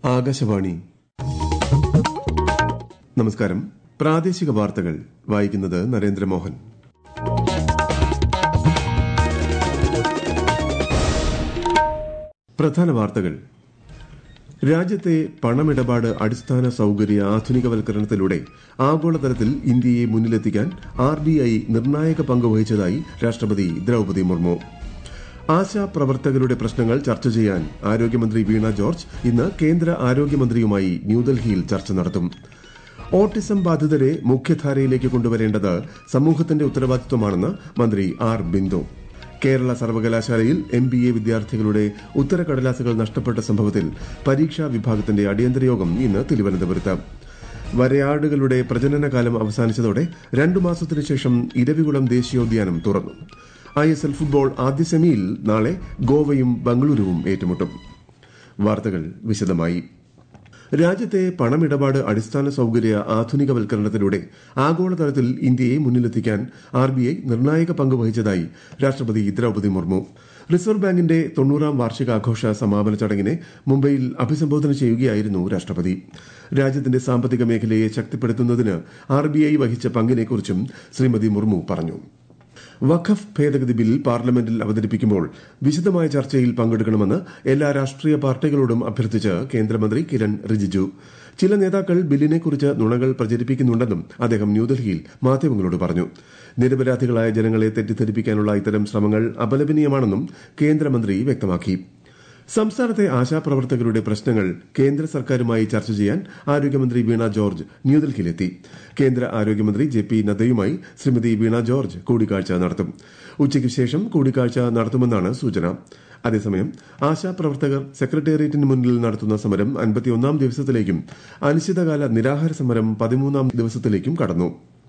ആകാശവാണി. നമസ്കാരം. പ്രാദേശിക വാർത്തകൾ വായിക്കുന്നത് നരേന്ദ്രമോഹൻ. പ്രധാന വാർത്തകൾ. രാജ്യത്തെ പണമിടപാട് അടിസ്ഥാന സൌകര്യ ആധുനികവൽക്കരണത്തിലൂടെ ആഗോളതലത്തിൽ ഇന്ത്യയെ മുന്നിലെത്തിക്കാൻ RBI നിർണായക പങ്ക് വഹിച്ചതായി രാഷ്ട്രപതി ദ്രൌപദി മുർമു. ആശാപ്രവർത്തകരുടെ പ്രശ്നങ്ങൾ ചർച്ച ചെയ്യാൻ ആരോഗ്യമന്ത്രി വീണ ജോർജ് ഇന്ന് കേന്ദ്ര ആരോഗ്യമന്ത്രിയുമായി ന്യൂഡൽഹിയിൽ ചർച്ച നടത്തും. ഓട്ടിസം ബാധിതരെ മുഖ്യധാരയിലേക്ക് കൊണ്ടുവരേണ്ടത് സമൂഹത്തിന്റെ ഉത്തരവാദിത്വമാണെന്ന് മന്ത്രി R. ബിന്ദു. കേരള സർവകലാശാലയിൽ MBA വിദ്യാർത്ഥികളുടെ ഉത്തരക്കടലാസുകൾ നഷ്ടപ്പെട്ട സംഭവത്തിൽ പരീക്ഷാ വിഭാഗത്തിന്റെ അടിയന്തര യോഗം ഇന്ന് തിരുവനന്തപുരത്ത്. വരയാടുകളുടെ പ്രജനനകാലം അവസാനിച്ചതോടെ 2 മാസത്തിനു ശേഷം ഇരവികുളം ദേശീയോദ്യാനം തുറന്നു. ISL ഫുട്ബോൾ ആദ്യ സെമിയിൽ നാളെ ഗോവയും ബംഗളൂരുവും ഏറ്റുമുട്ടും. വാർത്തകൾ വിശദമായി. രാജ്യത്തെ പണമിടപാട് അടിസ്ഥാന സൌകര്യ ആധുനികവൽക്കരണത്തിലൂടെ ആഗോളതലത്തിൽ ഇന്ത്യയെ മുന്നിലെത്തിക്കാൻ RBI നിർണായക പങ്ക് വഹിച്ചതായി രാഷ്ട്രപതി ദ്രൌപദി മുർമു. റിസർവ് ബാങ്കിന്റെ 90ാം വാർഷികാഘോഷ സമാപന ചടങ്ങിനെ മുംബൈയിൽ അഭിസംബോധന ചെയ്യുകയായിരുന്നു രാഷ്ട്രപതി. രാജ്യത്തിന്റെ സാമ്പത്തിക മേഖലയെ ശക്തിപ്പെടുത്തുന്നതിന് RBI വഹിച്ച പങ്കിനെക്കുറിച്ചും ശ്രീമതി മുർമു പറഞ്ഞു. വഖഫ് ഭേദഗതി ബിൽ പാർലമെന്റിൽ അവതരിപ്പിക്കുമ്പോൾ വിശദമായ ചർച്ചയിൽ പങ്കെടുക്കണമെന്ന് എല്ലാ രാഷ്ട്രീയ പാർട്ടികളോടും അഭ്യർത്ഥിച്ച് കേന്ദ്രമന്ത്രി കിരൺ റിജിജു. ചില നേതാക്കൾ ബില്ലിനെക്കുറിച്ച് നുണകൾ പ്രചരിപ്പിക്കുന്നുണ്ടെന്നും അദ്ദേഹം ന്യൂഡൽഹിയിൽ മാധ്യമങ്ങളോട് പറഞ്ഞു. നിരപരാധികളായ ജനങ്ങളെ തെറ്റിദ്ധരിപ്പിക്കാനുള്ള ഇത്തരം ശ്രമങ്ങൾ അപലപനീയമാണെന്നും കേന്ദ്രമന്ത്രി വ്യക്തമാക്കി. സംസ്ഥാനത്തെ ആശാപ്രവർത്തകരുടെ പ്രശ്നങ്ങൾ കേന്ദ്ര സർക്കാരുമായി ചർച്ച ചെയ്യാൻ ആരോഗ്യമന്ത്രി വീണ ജോർജ് ന്യൂഡൽഹിയിലെത്തി. കേന്ദ്ര ആരോഗ്യമന്ത്രി JP നദ്ദയുമായി ശ്രീമതി വീണ ജോർജ് കൂടിക്കാഴ്ച നടത്തും. ഉച്ചയ്ക്ക് ശേഷം കൂടിക്കാഴ്ച നടത്തുമെന്നാണ് സൂചന. അതേസമയം ആശാപ്രവർത്തകർ സെക്രട്ടേറിയറ്റിന് മുന്നിൽ നടത്തുന്ന സമരം 51ാം ദിവസത്തിലേക്കും അനിശ്ചിതകാല നിരാഹാര സമരം 13ാം ദിവസത്തിലേക്കും കടന്നു.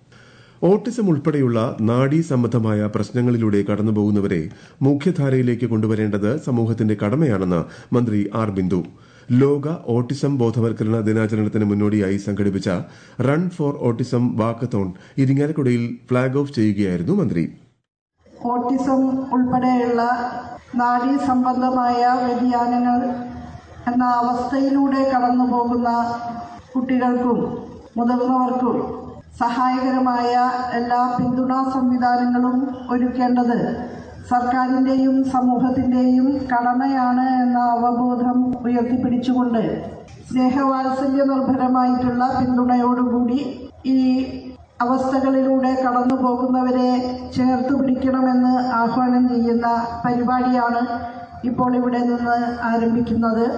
ഓട്ടിസം ഉൾപ്പെടെയുള്ള നാഡീ സംബന്ധമായ പ്രശ്നങ്ങളിലൂടെ കടന്നുപോകുന്നവരെ മുഖ്യധാരയിലേക്ക് കൊണ്ടുവരേണ്ടത് സമൂഹത്തിന്റെ കടമയാണെന്ന് മന്ത്രി R. ബിന്ദു. ലോക ഓട്ടിസം ബോധവൽക്കരണ ദിനാചരണത്തിന് മുന്നോടിയായി സംഘടിപ്പിച്ച റൺ ഫോർ ഓട്ടിസം വാക്കത്തോൺ ഇരിങ്ങാലക്കുടയിൽ ഫ്ളാഗ് ഓഫ് ചെയ്യുകയായിരുന്നു മന്ത്രി. ഓട്ടിസം ഉൾപ്പെടെയുള്ള നാഡീ സംബന്ധമായ വ്യതിയാനങ്ങൾ എന്ന അവസ്ഥയിലൂടെ കടന്നുപോകുന്ന കുട്ടികൾക്കും മുതിർന്നവർക്കും സഹായകരമായ എല്ലാ പിന്തുണാ സംവിധാനങ്ങളും ഒരുക്കേണ്ടത് സർക്കാരിന്റെയും സമൂഹത്തിന്റെയും കടമയാണ് എന്ന അവബോധം ഉയർത്തിപ്പിടിച്ചുകൊണ്ട് സ്നേഹവാത്സല്യ നിർഭരമായിട്ടുള്ള പിന്തുണയോടുകൂടി ഈ അവസ്ഥകളിലൂടെ കടന്നു പോകുന്നവരെ ചേർത്ത് പിടിക്കണമെന്ന് ആഹ്വാനം ചെയ്യുന്ന പരിപാടിയാണ് ഇപ്പോൾ ഇവിടെ നിന്ന് ആരംഭിക്കുന്നത്.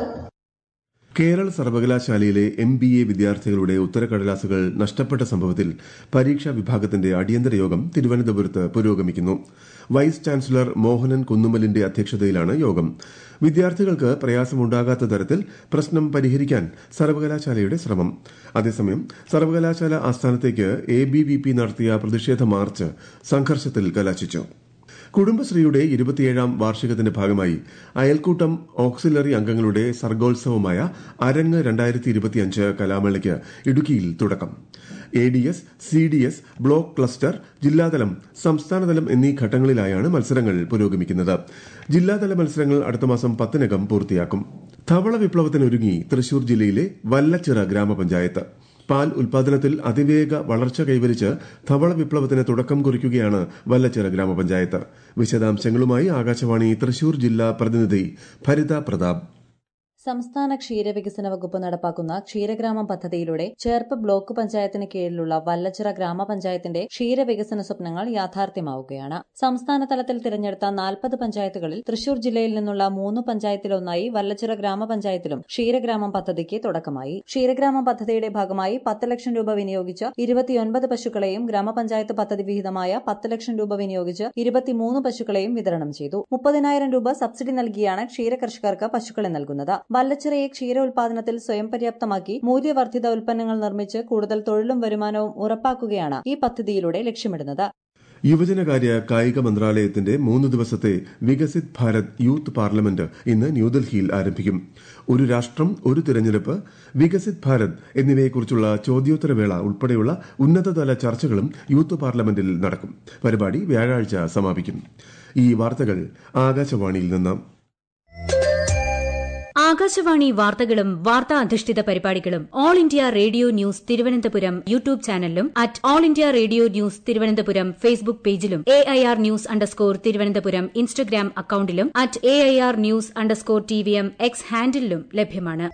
കേരള സർവകലാശാലയിലെ MBA വിദ്യാർത്ഥികളുടെ ഉത്തരക്കടലാസുകൾ നഷ്ടപ്പെട്ട സംഭവത്തിൽ പരീക്ഷാ വിഭാഗത്തിന്റെ അടിയന്തര യോഗം തിരുവനന്തപുരത്ത് പുരോഗമിക്കുന്നു. വൈസ് ചാൻസലർ മോഹനൻ കുന്നുമ്മലിന്റെ അധ്യക്ഷതയിലാണ് യോഗം. വിദ്യാർത്ഥികൾക്ക് പ്രയാസമുണ്ടാകാത്ത തരത്തിൽ പ്രശ്നം പരിഹരിക്കാൻ സർവകലാശാലയുടെ ശ്രമം. അതേസമയം സർവകലാശാല ആസ്ഥാനത്തേക്ക് ABVP നടത്തിയ പ്രതിഷേധ മാർച്ച് സംഘർഷത്തിൽ കലാശിച്ചു. കുടുംബശ്രീയുടെ 27ാം വാർഷികത്തിന്റെ ഭാഗമായി അയൽക്കൂട്ടം ഓക്സിലറി അംഗങ്ങളുടെ സർഗോത്സവമായ അരങ്ങ് 2025 കലാമേളയ്ക്ക് ഇടുക്കിയിൽ തുടക്കം. ADS, CDS, ബ്ലോക്ക് ക്ലസ്റ്റർ, ജില്ലാതലം, സംസ്ഥാനതലം എന്നീ ഘട്ടങ്ങളിലായാണ് മത്സരങ്ങൾ പുരോഗമിക്കുന്നത്. ജില്ലാതല മത്സരങ്ങൾ അടുത്ത മാസം 10-നകം പൂർത്തിയാക്കും. ധവള വിപ്ലവത്തിനൊരുങ്ങി തൃശൂർ ജില്ലയിലെ വല്ലച്ചിറ ഗ്രാമപഞ്ചായത്ത്. പാൽ ഉൽപാദനത്തിൽ അതിവേഗ വളർച്ച കൈവരിച്ച് ധവള വിപ്ലവത്തിന് തുടക്കം കുറിക്കുകയാണ് വല്ലച്ചിറ ഗ്രാമപഞ്ചായത്ത്. വിശദാംശങ്ങളുമായി ആകാശവാണി തൃശൂർ ജില്ലാ പ്രതിനിധി ഭരിത പ്രതാപ്. സംസ്ഥാന ക്ഷീരവികസന വകുപ്പ് നടപ്പാക്കുന്ന ക്ഷീരഗ്രാമം പദ്ധതിയിലൂടെ ചേർപ്പ് ബ്ലോക്ക് പഞ്ചായത്തിന് കീഴിലുള്ള വല്ലച്ചിറ ഗ്രാമപഞ്ചായത്തിന്റെ ക്ഷീരവികസന സ്വപ്നങ്ങൾ യാഥാർത്ഥ്യമാവുകയാണ്. സംസ്ഥാന തലത്തിൽ തിരഞ്ഞെടുത്ത 40 പഞ്ചായത്തുകളിൽ തൃശൂർ ജില്ലയിൽ നിന്നുള്ള 3 പഞ്ചായത്തിലൊന്നായി വല്ലച്ചിറ ഗ്രാമപഞ്ചായത്തിലും ക്ഷീരഗ്രാമം പദ്ധതിക്ക് തുടക്കമായി. ക്ഷീരഗ്രാമം പദ്ധതിയുടെ ഭാഗമായി 10 ലക്ഷം രൂപ വിനിയോഗിച്ച് 29 പശുക്കളെയും ഗ്രാമപഞ്ചായത്ത് പദ്ധതി വിഹിതമായ 10 ലക്ഷം രൂപ വിനിയോഗിച്ച് 23 പശുക്കളെയും വിതരണം ചെയ്തു. 30,000 രൂപ സബ്സിഡി നൽകിയാണ് ക്ഷീരകർഷകർക്ക് പശുക്കളെ നൽകുന്നത്. വല്ലച്ചിറയെ ക്ഷീര ഉൽപാദനത്തിൽ സ്വയം പര്യാപ്തമാക്കി മൂല്യവർദ്ധിത ഉൽപ്പന്നങ്ങൾ നിർമ്മിച്ച് കൂടുതൽ തൊഴിലും വരുമാനവും ഉറപ്പാക്കുകയാണ് ഈ പദ്ധതിയിലൂടെ ലക്ഷ്യമിടുന്നത്. യുവജനകാര്യ കായിക മന്ത്രാലയത്തിന്റെ 3 ദിവസത്തെ വികസിത് ഭാരത് യൂത്ത് പാർലമെന്റ് ഇന്ന് ന്യൂഡൽഹിയിൽ ആരംഭിക്കും. ഒരു രാഷ്ട്രം ഒരു തിരഞ്ഞെടുപ്പ്, വികസിത് ഭാരത് എന്നിവയെക്കുറിച്ചുള്ള ചോദ്യോത്തരവേള ഉൾപ്പെടെയുള്ള ഉന്നതതല ചർച്ചകളും യൂത്ത് പാർലമെന്റിൽ നടക്കും. പരിപാടി വ്യാഴാഴ്ച സമാപിക്കും. ഈ വാർത്തകൾ ആകാശവാണിയിൽ നിന്ന്. ആകാശവാണി വാർത്തകളും വാർത്താ അധിഷ്ഠിത പരിപാടികളും all India radio news Thiruvananthapuram YouTube ചാനലിലും at all India radio news Thiruvananthapuram Facebook പേജിലും AIR ന്യൂസ് _തിരുവനന്തപുരം ഇൻസ്റ്റഗ്രാം അക്കൌണ്ടിലും at AIR news _TVM X ഹാൻഡിലും ലഭ്യമാണ്.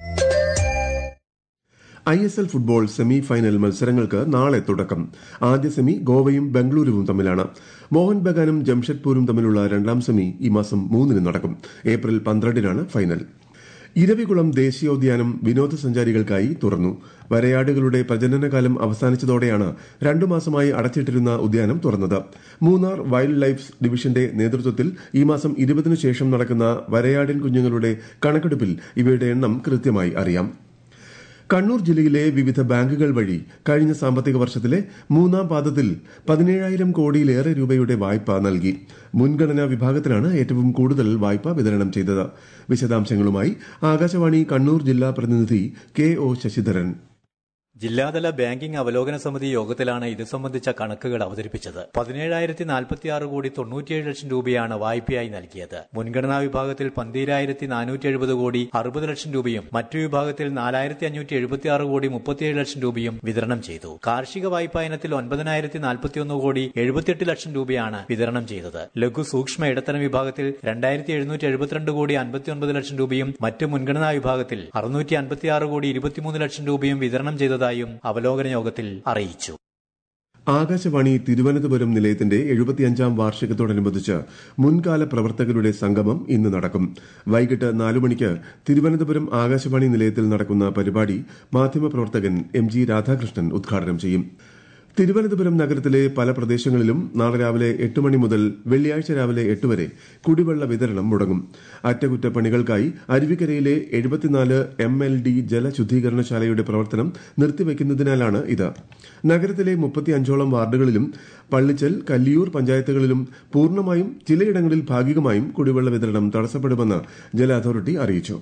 ISL ഫുട്ബോൾ സെമി ഫൈനൽ മത്സരങ്ങൾക്ക് നാളെ തുടക്കം. ആദ്യ സെമി ഗോവയും ബംഗളൂരുവും തമ്മിലാണ്. മോഹൻ ബഗാനും ജംഷഡ്പൂരും തമ്മിലുള്ള രണ്ടാം സെമി ഈ മാസം 3 നടക്കും. April 12 final. ഇരവികുളം ദേശീയോദ്യാനം വിനോദസഞ്ചാരികൾക്കായി തുറന്നു. വരയാടുകളുടെ പ്രജനനകാലം അവസാനിച്ചതോടെയാണ് 2 മാസമായി അടച്ചിട്ടിരുന്ന ഉദ്യാനം തുറന്നത്. മൂന്നാർ വൈൽഡ് ലൈഫ് ഡിവിഷന്റെ നേതൃത്വത്തിൽ ഈ മാസം 20 ശേഷം നടക്കുന്ന വരയാടിൻ കുഞ്ഞുങ്ങളുടെ കണക്കെടുപ്പിൽ ഇവയുടെ എണ്ണം കൃത്യമായി അറിയാം. കണ്ണൂർ ജില്ലയിലെ വിവിധ ബാങ്കുകൾ വഴി കഴിഞ്ഞ സാമ്പത്തിക വർഷത്തിലെ 3ാം പാദത്തിൽ 17,000 കോടിയിലേറെ രൂപയുടെ വായ്പ നൽകി. മുൻഗണനാ വിഭാഗത്തിലാണ് ഏറ്റവും കൂടുതൽ വായ്പ വിതരണം ചെയ്തത്. വിശദാംശങ്ങളുമായി ആകാശവാണി കണ്ണൂർ ജില്ലാ പ്രതിനിധി KO ശശിധരൻ. ജില്ലാതല ബാങ്കിംഗ് അവലോകന സമിതി യോഗത്തിലാണ് ഇത് സംബന്ധിച്ച കണക്കുകൾ അവതരിപ്പിച്ചത്. 17,046 കോടി 97 ലക്ഷം രൂപയാണ് വായ്പയായി നൽകിയത്. മുൻഗണനാ വിഭാഗത്തിൽ 12,470 കോടി 60 ലക്ഷം രൂപയും മറ്റു വിഭാഗത്തിൽ 4,576 കോടി 37 ലക്ഷം രൂപയും വിതരണം ചെയ്തു. കാർഷിക വായ്പാ ഇനത്തിൽ 9,041 കോടി 78 ലക്ഷം രൂപയാണ് വിതരണം ചെയ്തത്. ലഘു സൂക്ഷ്മ ഇടത്തരം വിഭാഗത്തിൽ 2,772 കോടി 59 ലക്ഷം രൂപയും മറ്റു മുൻഗണനാ വിഭാഗത്തിൽ 656 കോടി 23 ലക്ഷം രൂപയും വിതരണം ചെയ്തത് അവലോകന യോഗത്തിൽ അറിയിച്ചു. ആകാശവാണി തിരുവനന്തപുരം നിലയത്തിന്റെ 75ാം വാർഷികത്തോടനുബന്ധിച്ച് മുൻകാല പ്രവർത്തകരുടെ സംഗമം ഇന്ന് നടക്കും. വൈകിട്ട് 4 മണിക്ക് തിരുവനന്തപുരം ആകാശവാണി നിലയത്തിൽ നടക്കുന്ന പരിപാടി മാധ്യമപ്രവർത്തകൻ MG രാധാകൃഷ്ണൻ ഉദ്ഘാടനം ചെയ്യും. തിരുവനന്തപുരം നഗരത്തിലെ പല പ്രദേശങ്ങളിലും നാളെ രാവിലെ 8 മണി മുതൽ വെള്ളിയാഴ്ച രാവിലെ 8 വരെ കുടിവെള്ള വിതരണം മുടങ്ങും. അറ്റകുറ്റപ്പണികൾക്കായി അരുവിക്കരയിലെ 74 MLD ജലശുദ്ധീകരണശാലയുടെ പ്രവർത്തനം നിർത്തിവെക്കുന്നതിനാലാണ് ഇത്. നഗരത്തിലെ 35ഓളം വാർഡുകളിലും പള്ളിച്ചൽ, കല്ലിയൂർ പഞ്ചായത്തുകളിലും പൂർണ്ണമായും ചിലയിടങ്ങളിൽ ഭാഗികമായും കുടിവെള്ള വിതരണം തടസ്സപ്പെടുമെന്ന് ജല അതോറിറ്റി അറിയിച്ചു.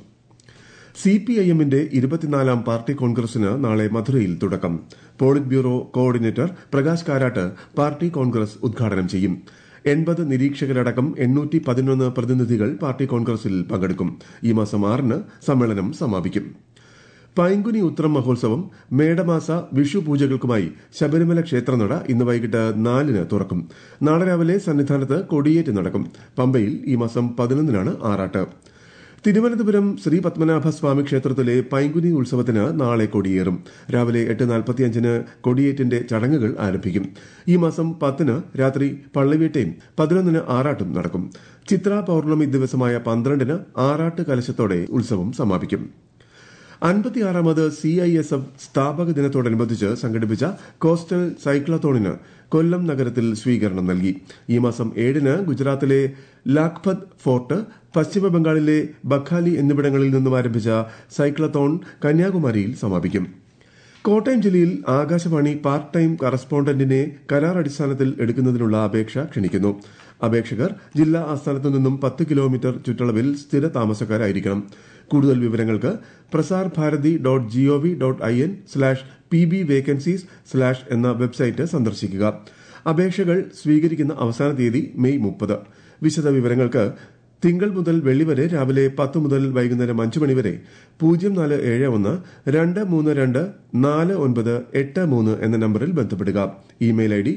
CPIMന്റെ 24ാം പാർട്ടി കോൺഗ്രസിന് നാളെ മധുരയിൽ തുടക്കം. Politburo coordinator Prakash Karat party congress ഉദ്ഘാടനം ചെയ്യും. 80 നിരീക്ഷകരടക്കം 811 പ്രതിനിധികൾ പാർട്ടി കോൺഗ്രസിൽ പങ്കെടുക്കും. ഈ മാസം 6 സമ്മേളനം സമാപിക്കും. പൈങ്കുനി ഉത്രം മഹോത്സവം, മേടമാസ വിഷു പൂജകൾക്കുമായി ശബരിമല ക്ഷേത്രനട ഇന്ന് വൈകിട്ട് 4 തുറക്കും. നാളെ രാവിലെ സന്നിധാനത്ത് കൊടിയേറ്റ് നടക്കും. പമ്പയിൽ ഈ മാസം 11 ആറാട്ട്. തിരുവനന്തപുരം ശ്രീ പത്മനാഭസ്വാമി ക്ഷേത്രത്തിലെ പൈങ്കുനി ഉത്സവത്തിന് നാളെ കൊടിയേറും. രാവിലെ 8:45 കൊടിയേറ്റിന്റെ ചടങ്ങുകൾ ആരംഭിക്കും. ഈ മാസം 10 രാത്രി പള്ളിവേട്ടയും 11 ആറാട്ടും നടക്കും. ചിത്ര പൌർണമി ദിവസമായ 12 ആറാട്ട് കലശത്തോടെ ഉത്സവം സമാപിക്കും. 56ാമത് CISF സ്ഥാപക ദിനത്തോടനുബന്ധിച്ച് സംഘടിപ്പിച്ച കോസ്റ്റൽ സൈക്ലത്തോണിന് കൊല്ലം നഗരത്തിൽ സ്വീകരണം നൽകി. ഈ മാസം 7 ഗുജറാത്തിലെ ലാഖ്പത് ഫോർട്ട്, പശ്ചിമബംഗാളിലെ ബഖാലി എന്നിവിടങ്ങളിൽ നിന്നും ആരംഭിച്ച സൈക്ലത്തോൺ കന്യാകുമാരിയിൽ സമാപിക്കും. കോട്ടയം ജില്ലയിൽ ആകാശവാണി പാർട്ട് ടൈം കറസ്പോണ്ടന്റിനെ കരാർ അടിസ്ഥാനത്തിൽ എടുക്കുന്നതിനുള്ള അപേക്ഷ ക്ഷണിക്കുന്നു. അപേക്ഷകർ ജില്ലാ ആസ്ഥാനത്തു നിന്നും 10 കിലോമീറ്റർ ചുറ്റളവിൽ സ്ഥിര താമസക്കാരായിരിക്കണം. കൂടുതൽ വിവരങ്ങൾക്ക് prasarbharati.gov.in/pbvacancies/ എന്ന വെബ്സൈറ്റ് സന്ദർശിക്കുക. അപേക്ഷകൾ സ്വീകരിക്കുന്ന അവസാന തീയതി മെയ് 30. വിശദ വിവരങ്ങൾക്ക് തിങ്കൾ മുതൽ വെള്ളി വരെ രാവിലെ 10 മുതൽ വൈകുന്നേരം 5 മണി വരെ 0471-234-4983 എന്ന നമ്പറിൽ ബന്ധപ്പെടുക. Email ID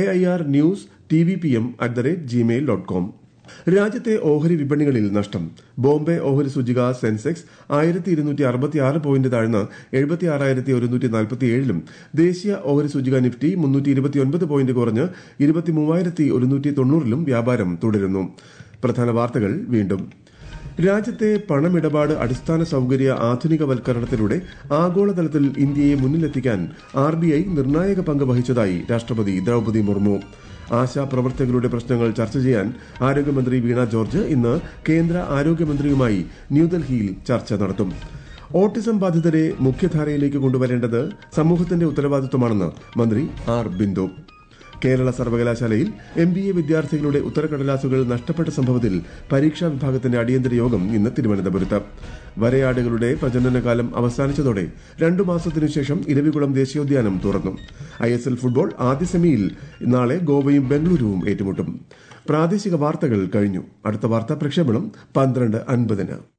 airnews@tvpm@gmail.com. രാജ്യത്തെ ഓഹരി വിപണികളിൽ നഷ്ടം. ബോംബെ ഓഹരി സൂചിക സെൻസെക്സ് 1266 പോയിന്റ് താഴ്ന്ന് 76,147ലും ദേശീയ ഓഹരി സൂചിക നിഫ്റ്റി 329 പോയിന്റ് കുറഞ്ഞ് 23,190ലും വ്യാപാരം തുടരുന്നു. പ്രധാന വാർത്തകൾ വീണ്ടും. രാജ്യത്തെ പണമിടപാട് അടിസ്ഥാന സൌകര്യ ആധുനികവൽക്കരണത്തിലൂടെ ആഗോളതലത്തിൽ ഇന്ത്യയെ മുന്നിലെത്തിക്കാൻ RBI നിർണായക പങ്ക് വഹിച്ചതായി രാഷ്ട്രപതി ദ്രൌപദി മുർമു. ആശാപ്രവർത്തകരുടെ പ്രശ്നങ്ങൾ ചർച്ച ചെയ്യാൻ ആരോഗ്യമന്ത്രി വീണ ജോർജ് ഇന്ന് കേന്ദ്ര ആരോഗ്യമന്ത്രിയുമായി ന്യൂഡൽഹിയിൽ ചർച്ച നടത്തും. ഓട്ടിസം ബാധിതരെ മുഖ്യധാരയിലേക്ക് കൊണ്ടുവരേണ്ടത് സമൂഹത്തിന്റെ ഉത്തരവാദിത്വമാണെന്ന് മന്ത്രി R. ബിന്ദു. കേരള സർവകലാശാലയിൽ MBA വിദ്യാർത്ഥികളുടെ ഉത്തരക്കടലാസുകൾ നഷ്ടപ്പെട്ട സംഭവത്തിൽ പരീക്ഷാ വിഭാഗത്തിന്റെ അടിയന്തര യോഗം ഇന്ന് തിരുവനന്തപുരത്ത്. വരയാടുകളുടെ പ്രജനനകാലം അവസാനിച്ചതോടെ 2 മാസത്തിനുശേഷം ഇരവികുളം ദേശീയോദ്യാനം തുറന്നു. ISL ഫുട്ബോൾ ആദ്യ സെമിയിൽ നാളെ ഗോവയും ബംഗളൂരുവും ഏറ്റുമുട്ടും. പ്രാദേശിക വാർത്തകൾ കഴിഞ്ഞു. അടുത്ത വാർത്താ പ്രക്ഷേപണം 12:50.